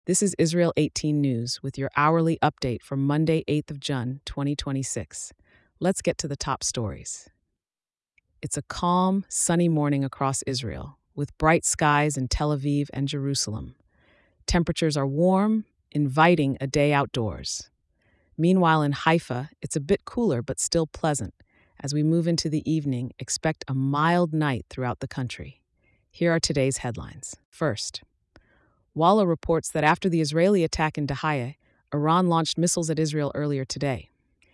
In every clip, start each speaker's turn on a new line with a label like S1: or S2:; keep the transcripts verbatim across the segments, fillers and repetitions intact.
S1: This is Israel eighteen News with your hourly update for Monday, eighth of June, twenty twenty-six. Let's get to the top stories. It's a calm, sunny morning across Israel, with bright skies in Tel Aviv and Jerusalem. Temperatures are warm, inviting a day outdoors. Meanwhile, in Haifa, it's a bit cooler but still pleasant. As we move into the evening, expect a mild night throughout the country. Here are today's headlines. First, Walla reports that after the Israeli attack in Dahaya, Iran launched missiles at Israel earlier today.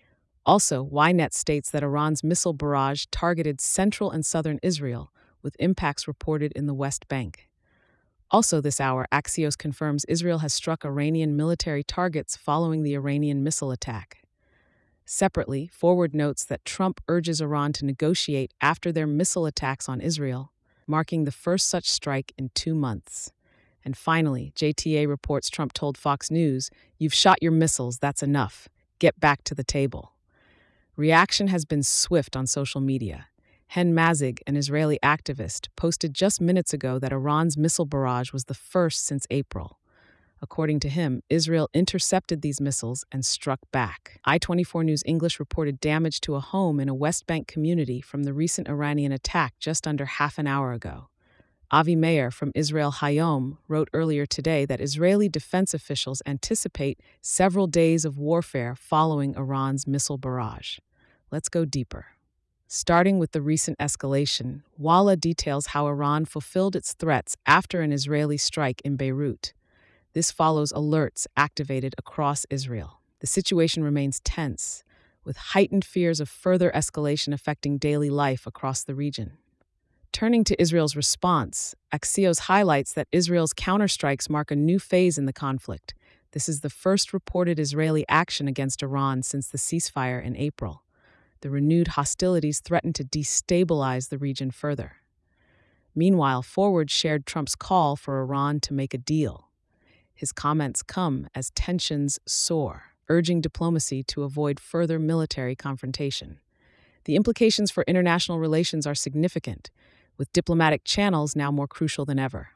S1: Also, Ynet states that Iran's missile barrage targeted central and southern Israel, with impacts reported in the West Bank. Also this hour, Axios confirms Israel has struck Iranian military targets following the Iranian missile attack. Separately, Forward notes that Trump urges Iran to negotiate after their missile attacks on Israel, marking the first such strike in two months. And finally, J T A reports Trump told Fox News, "You've shot your missiles, that's enough. Get back to the table." Reaction has been swift on social media. Hen Mazig, an Israeli activist, posted just minutes ago that Iran's missile barrage was the first since April. According to him, Israel intercepted these missiles and struck back. I twenty-four News English reported damage to a home in a West Bank community from the recent Iranian attack just under half an hour ago. Avi Meir from Israel Hayom wrote earlier today that Israeli defense officials anticipate several days of warfare following Iran's missile barrage. Let's go deeper. Starting with the recent escalation, Walla details how Iran fulfilled its threats after an Israeli strike in Beirut. This follows alerts activated across Israel. The situation remains tense, with heightened fears of further escalation affecting daily life across the region. Turning to Israel's response, Axios highlights that Israel's counterstrikes mark a new phase in the conflict. This is the first reported Israeli action against Iran since the ceasefire in April. The renewed hostilities threaten to destabilize the region further. Meanwhile, Forward shared Trump's call for Iran to make a deal. His comments come as tensions soar, urging diplomacy to avoid further military confrontation. The implications for international relations are significant, with diplomatic channels now more crucial than ever.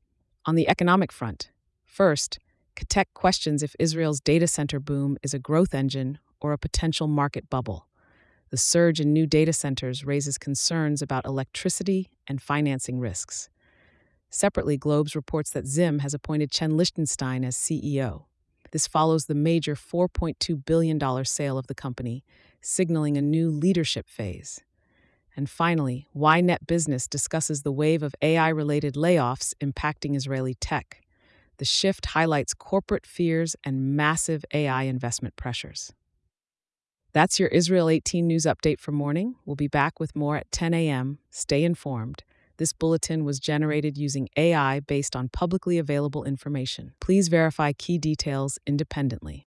S1: On the economic front, first, Katek questions if Israel's data center boom is a growth engine or a potential market bubble. The surge in new data centers raises concerns about electricity and financing risks. Separately, Globes reports that Zim has appointed Chen Lichtenstein as C E O. This follows the major four point two billion dollars sale of the company, signaling a new leadership phase. And finally, Ynet Business discusses the wave of A I-related layoffs impacting Israeli tech. The shift highlights corporate fears and massive A I investment pressures. That's your Israel eighteen News update for morning. We'll be back with more at ten a.m. Stay informed. This bulletin was generated using A I based on publicly available information. Please verify key details independently.